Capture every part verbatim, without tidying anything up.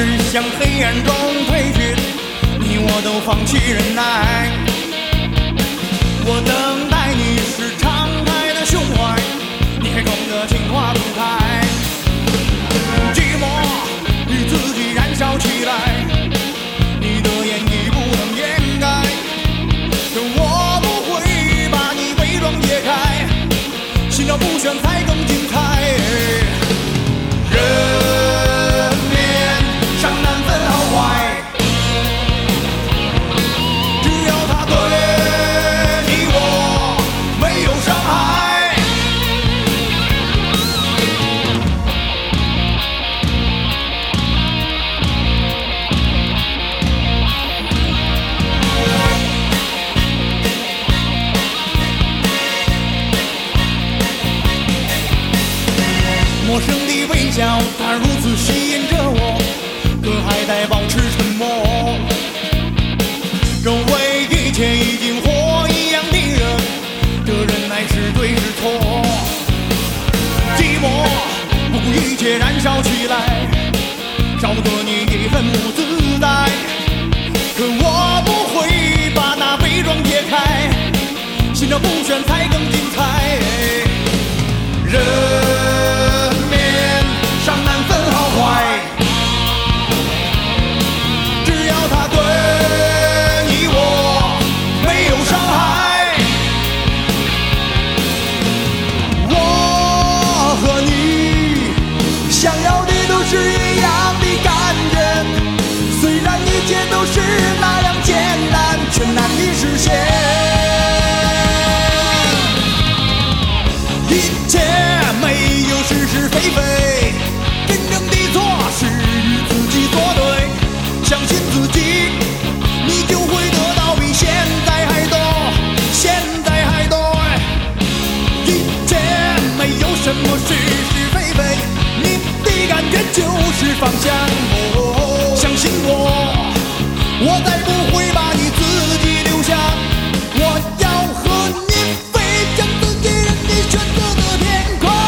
只向黑暗中退去，你我都放弃忍耐。我等待你是敞开的胸怀，你还装着情话不开。寂寞与自己燃烧起来，你的眼已不能掩盖，可我不会把你伪装解开，心照不宣才更精彩。人面伤难分好坏，只要他对你我没有伤害。陌生的微笑，它如此吸引着我，可还得保持沉默。周围一切已经火一样的人，这忍耐是对是错？寂寞不顾一切燃烧起来，烧得你也很不自在。可我不会把那伪装解开，心照不宣才更精彩。人伤难分好坏，只要他对你我没有伤害。我和你想要的都是一样的感觉，虽然一切都是那样简单，却难以实现。一切没有是是非非，真正的错是与自己作对，相信自己，你就会得到比现在还多，现在还多。一切没有什么是是非非，你的感觉就是方向。哦，相信我，我再不会把你自己留下，我要和你飞向自己人的选择的天空。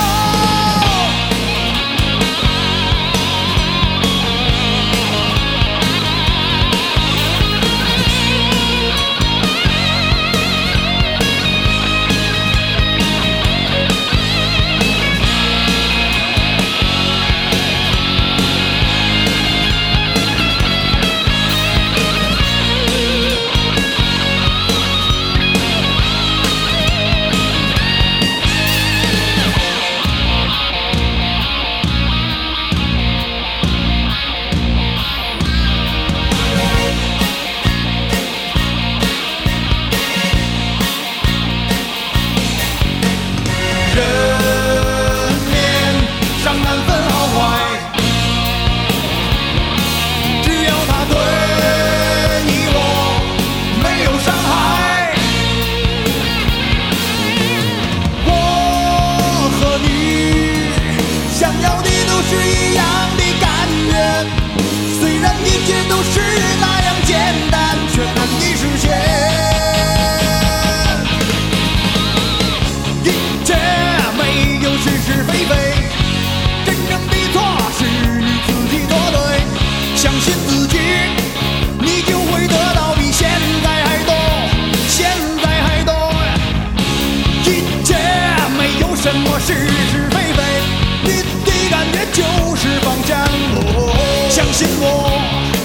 相信自己，你就会得到比现在还多，现在还多。一切没有什么是是非非，你的感觉就是方向。哦，相信我。